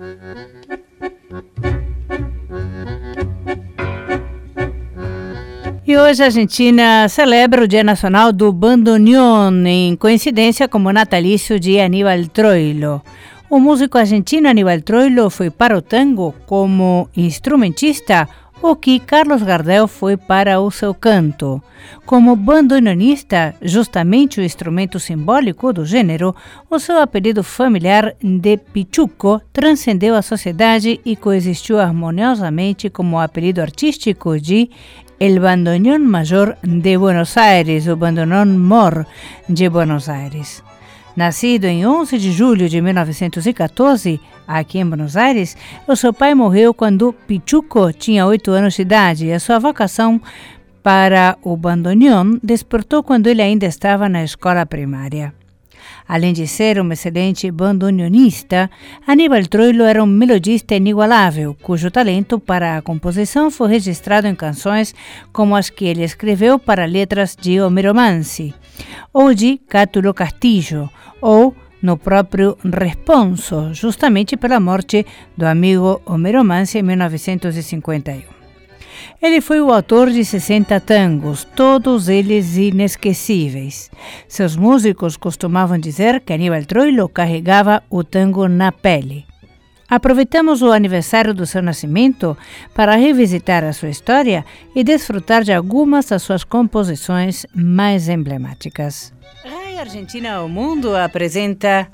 E hoje a Argentina celebra o Dia Nacional do Bandoneon, em coincidência com o natalício de Aníbal Troilo. O músico argentino Aníbal Troilo foi para o tango como instrumentista, o que Carlos Gardel foi para o seu canto. Como bandoneonista, justamente o instrumento simbólico do gênero, o seu apelido familiar de Pichuco transcendeu a sociedade e coexistiu harmoniosamente como o apelido artístico de El Bandoneón Mayor de Buenos Aires, o Bandoneón Mor de Buenos Aires. Nascido em 11 de julho de 1914, aqui em Buenos Aires, o seu pai morreu quando Pichuco tinha 8 anos de idade e a sua vocação para o bandoneon despertou quando ele ainda estava na escola primária. Além de ser um excelente bandoneonista, Aníbal Troilo era um melodista inigualável, cujo talento para a composição foi registrado em canções como as que ele escreveu para letras de Homero Mansi, ou de Cátulo Castillo, ou no próprio Responso, justamente pela morte do amigo Homero Mansi em 1951. Ele foi o autor de 60 tangos, todos eles inesquecíveis. Seus músicos costumavam dizer que Aníbal Troilo carregava o tango na pele. Aproveitamos o aniversário do seu nascimento para revisitar a sua história e desfrutar de algumas das suas composições mais emblemáticas. Rai Argentina ao Mundo apresenta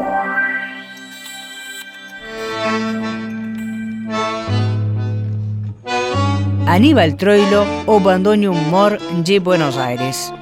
Aníbal Troilo, o Bandoneón Mor de Buenos Aires.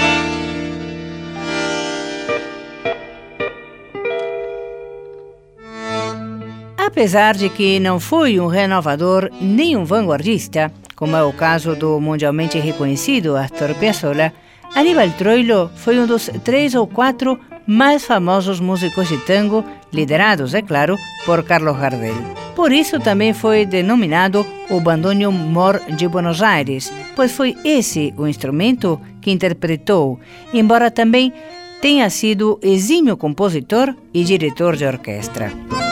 Apesar de que não foi um renovador nem um vanguardista, como é o caso do mundialmente reconhecido Astor Piazzolla, Aníbal Troilo foi um dos 3 ou 4 mais famosos músicos de tango, liderados, é claro, por Carlos Gardel. Por isso também foi denominado o Bandoneón Mor de Buenos Aires, pois foi esse o instrumento que interpretou, embora também tenha sido exímio compositor e diretor de orquestra.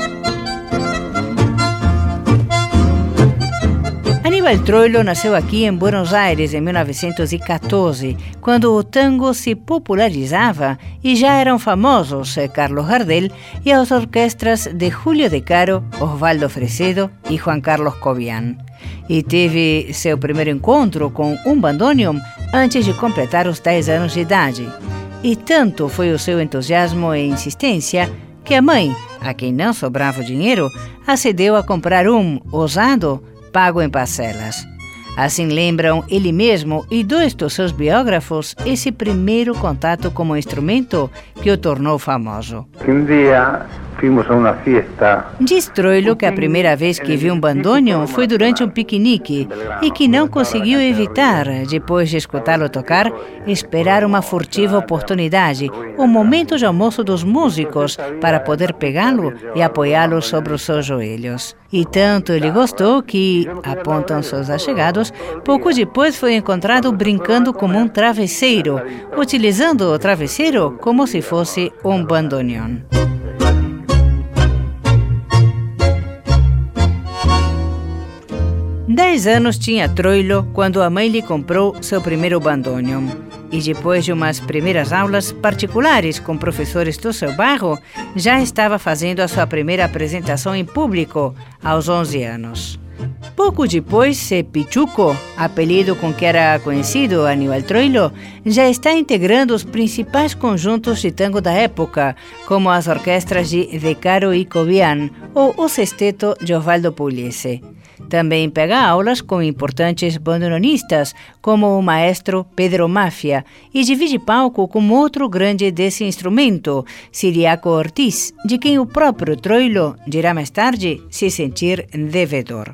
Aníbal Troilo nasceu aqui em Buenos Aires em 1914, quando o tango se popularizava e já eram famosos Carlos Gardel e as orquestras de Julio De Caro, Osvaldo Fresedo e Juan Carlos Cobian. E teve seu primeiro encontro com um bandoneon antes de completar os 10 anos de idade. E tanto foi o seu entusiasmo e insistência que a mãe, a quem não sobrava o dinheiro, acedeu a comprar um, usado, pago em parcelas. Assim lembram ele mesmo e 2 dos seus biógrafos esse primeiro contato com o instrumento que o tornou famoso. Um dia fomos a uma festa. Diz Troilo que a primeira vez que viu um bandoneon foi durante um piquenique e que não conseguiu evitar, depois de escutá-lo tocar, esperar uma furtiva oportunidade, o momento de almoço dos músicos, para poder pegá-lo e apoiá-lo sobre os seus joelhos. E tanto ele gostou que, apontam seus allegados, pouco depois foi encontrado brincando como um travesseiro, utilizando o travesseiro como se fosse um bandoneon. Dez anos tinha Troilo quando a mãe lhe comprou seu primeiro bandoneon. E depois de umas primeiras aulas particulares com professores do seu bairro, já estava fazendo a sua primeira apresentação em público, aos 11 anos. Pouco depois, Pichuco, apelido com que era conhecido Aníbal Troilo, já está integrando os principais conjuntos de tango da época, como as orquestras de De Caro e Cobian ou o sexteto de Osvaldo Pugliese. Também pega aulas com importantes bandoneonistas, como o maestro Pedro Máfia, e divide palco com outro grande desse instrumento, Ciriaco Ortiz, de quem o próprio Troilo dirá mais tarde se sentir devedor.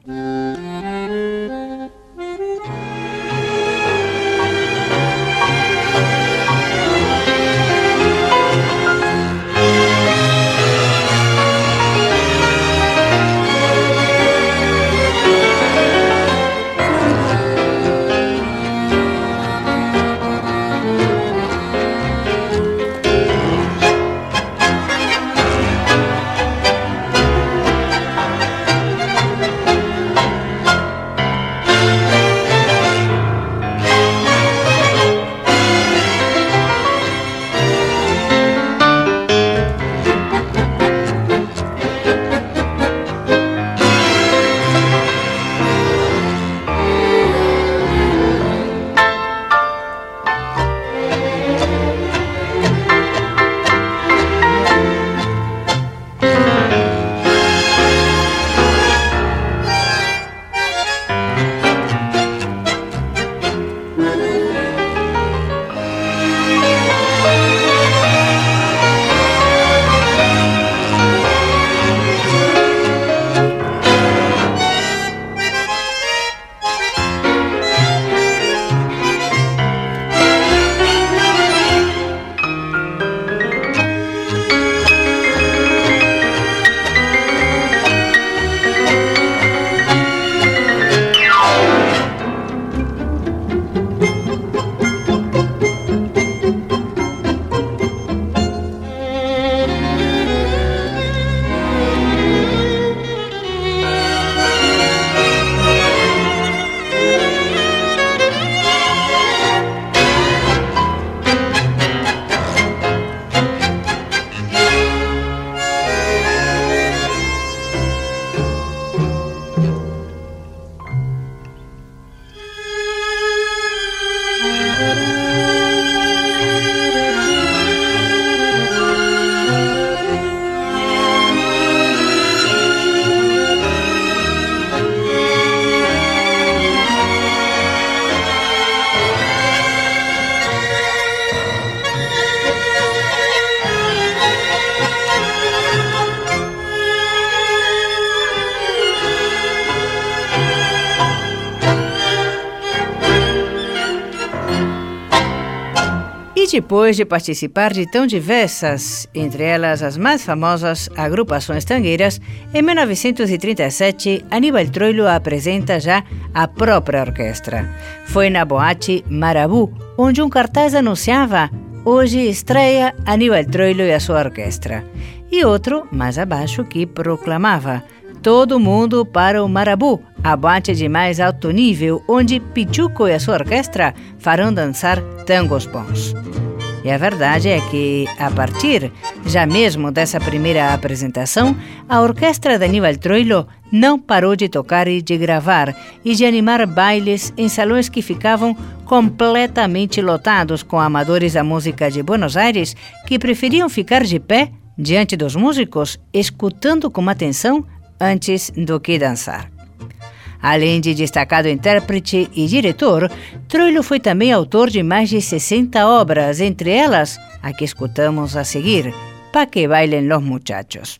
E depois de participar de tão diversas, entre elas as mais famosas agrupações tangueiras, em 1937, Aníbal Troilo apresenta já a própria orquestra. Foi na boate Marabú, onde um cartaz anunciava: hoje estreia Aníbal Troilo e a sua orquestra. E outro, mais abaixo, que proclamava: todo mundo para o Marabú, a boate de mais alto nível, onde Pichuco e a sua orquestra farão dançar tangos bons. E a verdade é que, a partir já mesmo dessa primeira apresentação, a orquestra de Aníbal Troilo não parou de tocar e de gravar e de animar bailes em salões que ficavam completamente lotados com amadores da música de Buenos Aires que preferiam ficar de pé diante dos músicos, escutando com atenção antes do que dançar. Além de destacado intérprete e diretor, Troilo foi também autor de mais de 60 obras, entre elas a que escutamos a seguir, Pa' que bailen los muchachos.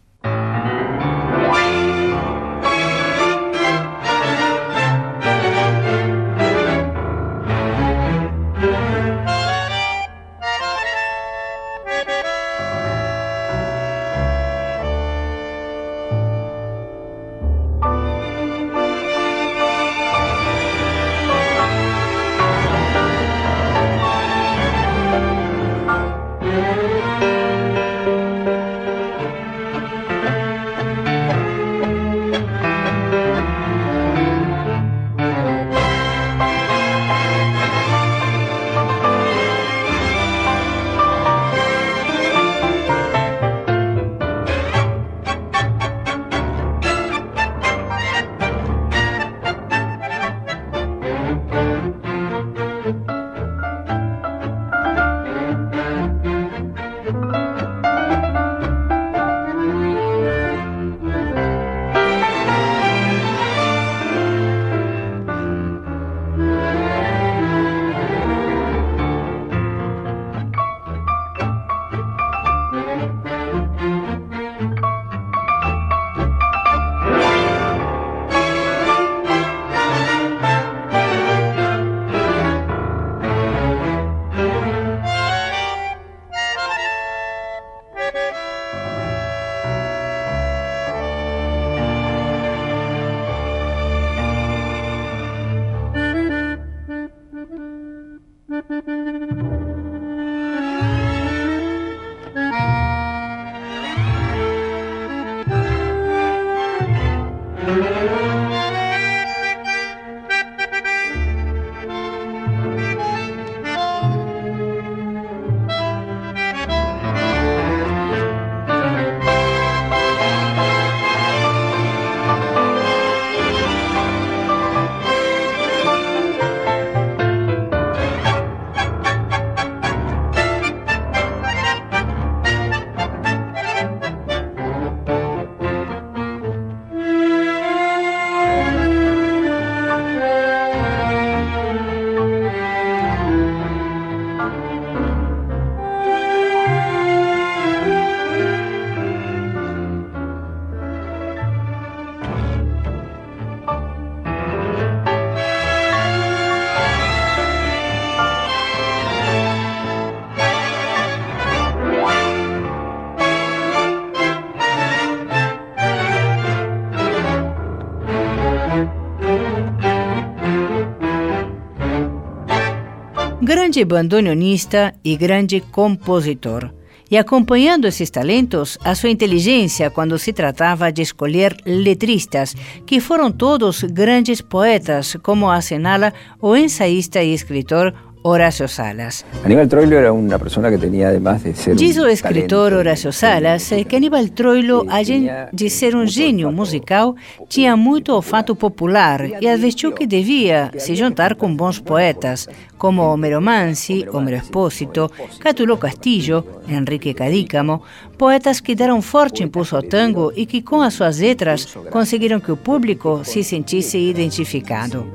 Grande bandoneonista e grande compositor. E acompanhando esses talentos, a sua inteligência quando se tratava de escolher letristas, que foram todos grandes poetas, como assinala o ensaísta e escritor Horacio Salas. Aníbal Troilo era uma pessoa que tinha, además de ser Diz o escritor Horacio Salas que Aníbal Troilo, além de ser um gênio musical, tinha muito olfato popular e advertiu que devia se juntar com bons poetas, como Homero Mansi, Homero Espósito, Cátulo Castillo, Enrique Cadícamo, poetas que deram forte impulso ao tango e que, com as suas letras, conseguiram que o público se sentisse identificado.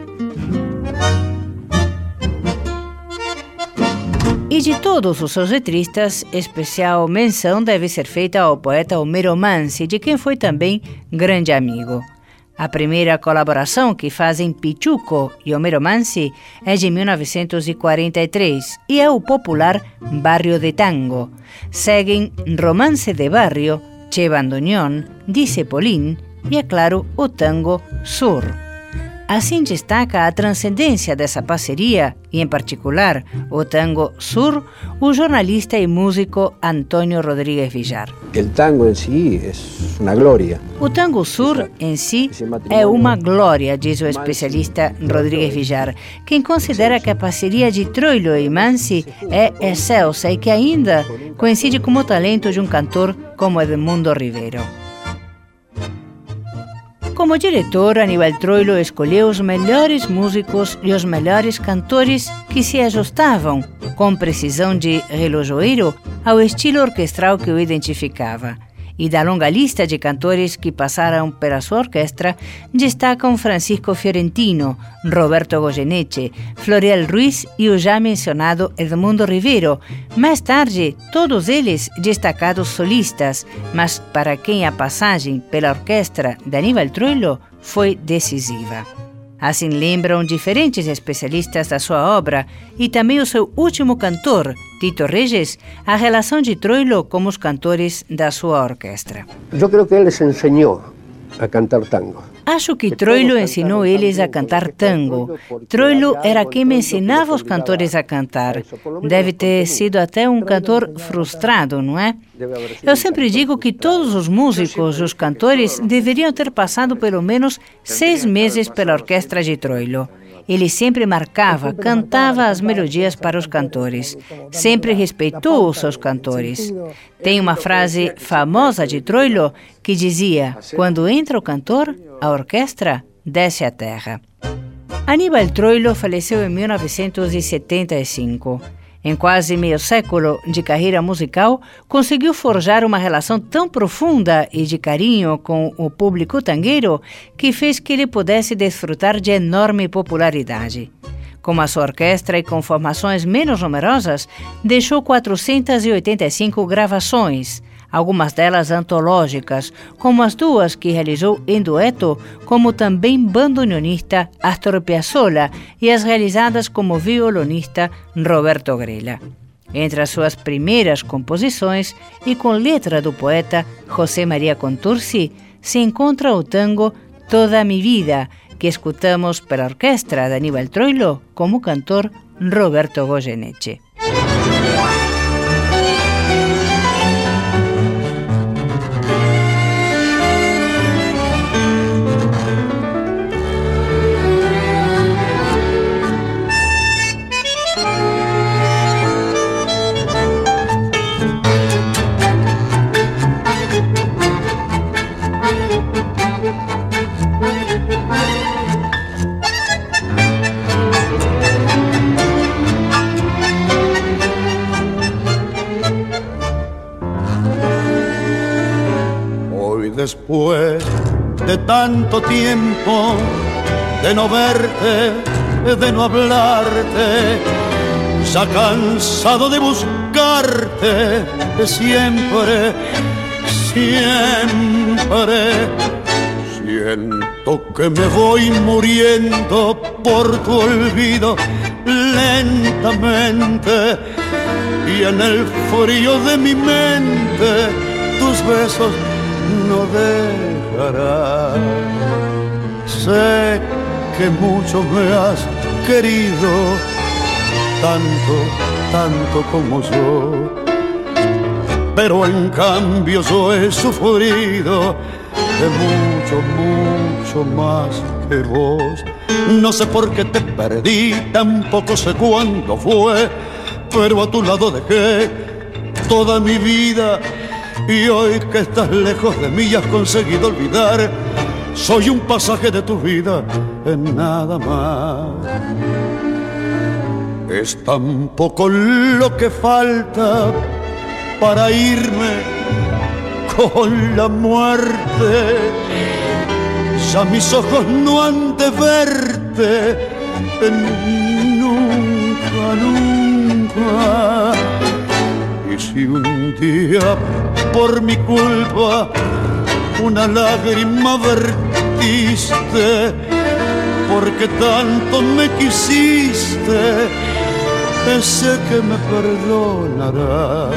E de todos os seus letristas, especial menção deve ser feita ao poeta Homero Mansi, de quem foi também grande amigo. A primeira colaboração que fazem Pichuco e Homero Mansi é de 1943 e é o popular Barrio de Tango. Seguem Romance de Barrio, Che Bandoneón, Dice Polín e, é claro, o tango Sur. Assim destaca a transcendência dessa parceria e, em particular, o tango Sur, o jornalista e músico Antônio Rodrigues Villar. El tango en sí es una gloria. O tango Sur em si é uma glória, diz o especialista Rodrigues Villar, quem considera que a parceria de Troilo e Mansi é excelsa e que ainda coincide com o talento de um cantor como Edmundo Rivero. Como diretor, Aníbal Troilo escolheu os melhores músicos e os melhores cantores que se ajustavam, com precisão de relojoeiro, ao estilo orquestral que o identificava. E da longa lista de cantores que passaram pela sua orquestra, destacam Francisco Fiorentino, Roberto Goyeneche, Florial Ruiz e o já mencionado Edmundo Rivero. Mais tarde, todos eles destacados solistas, mas para quem a passagem pela orquestra de Aníbal Troilo foi decisiva. Assim lembram diferentes especialistas da sua obra e também o seu último cantor, Tito Reyes, a relação de Troilo com os cantores da sua orquestra. Eu creo que ele les enseñó a cantar tango. Acho que Troilo ensinou eles a cantar tango. Troilo era quem me ensinava os cantores a cantar. Deve ter sido até um cantor frustrado, não é? Eu sempre digo que todos os músicos, os cantores, deveriam ter passado pelo menos 6 meses pela orquestra de Troilo. Ele sempre marcava, cantava as melodias para os cantores. Sempre respeitou os seus cantores. Tem uma frase famosa de Troilo que dizia: quando entra o cantor, a orquestra desce a terra. Aníbal Troilo faleceu em 1975. Em quase meio século de carreira musical, conseguiu forjar uma relação tão profunda e de carinho com o público tangueiro que fez que ele pudesse desfrutar de enorme popularidade. Com a sua orquestra e com formações menos numerosas, deixou 485 gravações, algumas delas antológicas, como as 2 que realizou em dueto, como também bandoneonista Astor Piazzolla e as realizadas como violonista Roberto Grela. Entre as suas primeiras composições e com letra do poeta José María Contursi, se encontra o tango Toda mi vida, que escutamos pela orquestra de Aníbal Troilo como cantor Roberto Goyeneche. Después de tanto tiempo de no verte, de no hablarte, ya cansado de buscarte, siempre, siempre, siento que me voy muriendo por tu olvido lentamente, y en el frío de mi mente tus besos no dejará. Sé que mucho me has querido, tanto, tanto como yo, pero en cambio yo he sufrido de mucho, mucho más que vos. No sé por qué te perdí, tampoco sé cuándo fue, pero a tu lado dejé toda mi vida. Y hoy que estás lejos de mí y has conseguido olvidar, soy un pasaje de tu vida en nada más. Es tan poco lo que falta para irme con la muerte. Ya mis ojos no han de verte nunca, nunca. Y si un día por mi culpa una lágrima vertiste diste, porque tanto me quisiste, sé que me perdonarás.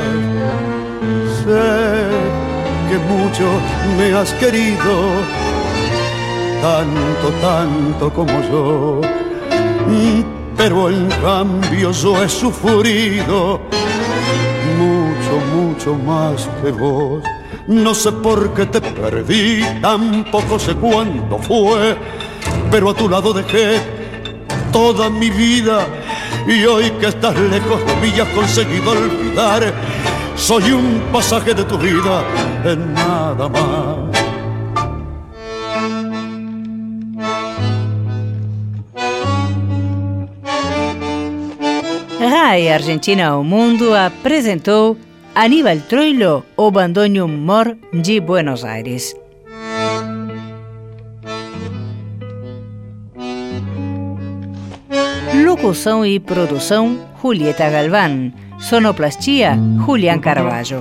Sé que mucho me has querido, tanto, tanto como yo, pero en cambio yo he sufrido mucho, mucho más que vos. No sé por qué te perdí, tampoco sé cuándo fue, pero a tu lado dejé toda mi vida, y hoy que estás lejos de mí y has conseguido olvidar, soy un pasaje de tu vida, en nada más. RAI Argentina ao Mundo apresentou Aníbal Troilo, o bandoneon Mor de Buenos Aires. Locução e produção, Julieta Galván. Sonoplastia, Julián Carvalho.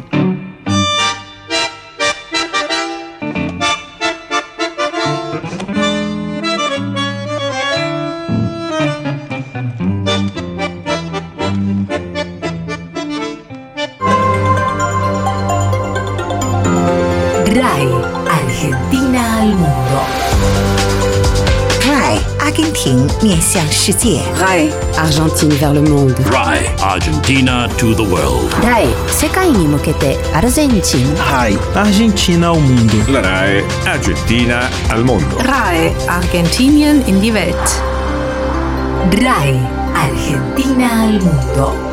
RAI Argentina al mundo. RAI Argentina 面向世界。 RAI Argentine vers le monde. RAI Argentina to the world. RAI 世界に向けてアルゼンチン。 RAI Argentina al mundo. La RAI Argentina al mundo. RAI Argentinien in die Welt. RAI Argentina al mundo.